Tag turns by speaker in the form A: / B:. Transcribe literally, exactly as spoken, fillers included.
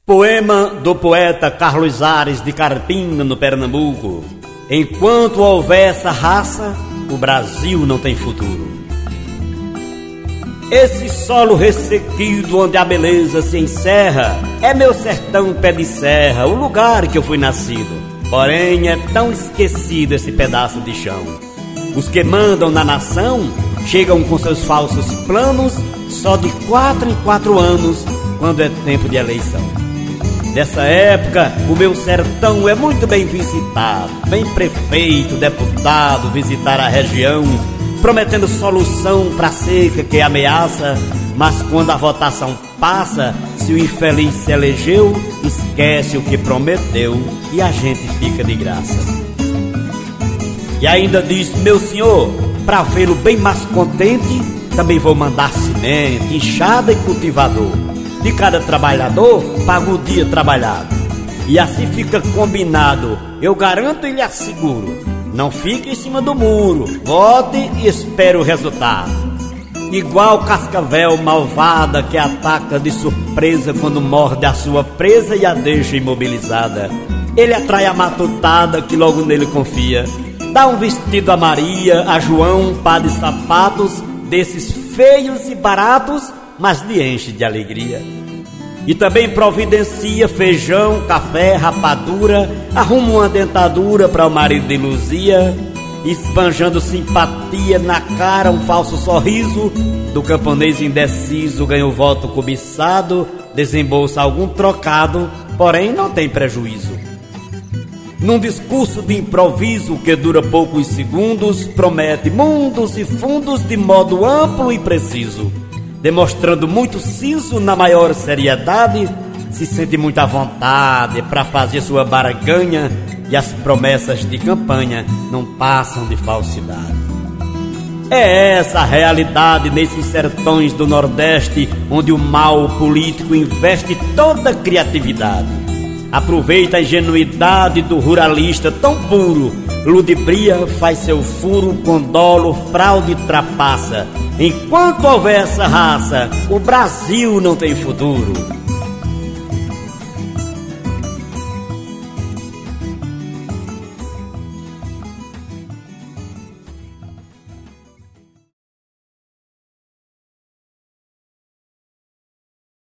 A: Poema do poeta Carlos Ares de Carpina, no Pernambuco. Enquanto houver essa raça, o Brasil não tem futuro. Esse solo ressequido onde a beleza se encerra é meu sertão pé de serra, o lugar que eu fui nascido. Porém é tão esquecido esse pedaço de chão. Os que mandam na nação chegam com seus falsos planos só de quatro em quatro anos, quando é tempo de eleição. Nessa época, o meu sertão é muito bem visitado. Vem prefeito, deputado visitar a região, prometendo solução pra seca que ameaça. Mas quando a votação passa, se o infeliz se elegeu, esquece o que prometeu e a gente fica de graça. E ainda diz: meu senhor, pra vê-lo bem mais contente, também vou mandar semente, enxada e cultivador. De cada trabalhador, pago o dia trabalhado. E assim fica combinado, eu garanto e lhe asseguro. Não fique em cima do muro, vote e espere o resultado. Igual cascavel malvada que ataca de surpresa quando morde a sua presa e a deixa imobilizada. Ele atrai a matutada que logo nele confia. Dá um vestido a Maria, a João, um par de sapatos, desses feios e baratos, mas lhe enche de alegria. E também providencia feijão, café, rapadura, arruma uma dentadura para o marido de Luzia, esbanjando simpatia na cara, um falso sorriso. Do camponês indeciso ganha o voto cobiçado, desembolsa algum trocado, porém não tem prejuízo. Num discurso de improviso que dura poucos segundos, promete mundos e fundos de modo amplo e preciso. Demonstrando muito siso na maior seriedade, se sente muita vontade para fazer sua barganha, e as promessas de campanha não passam de falsidade. É essa a realidade nesses sertões do Nordeste, onde o mal político investe toda a criatividade. Aproveita a ingenuidade do ruralista tão puro, ludibria, faz seu furo com dolo, fraude e trapaça. Enquanto houver essa raça, o Brasil não tem futuro.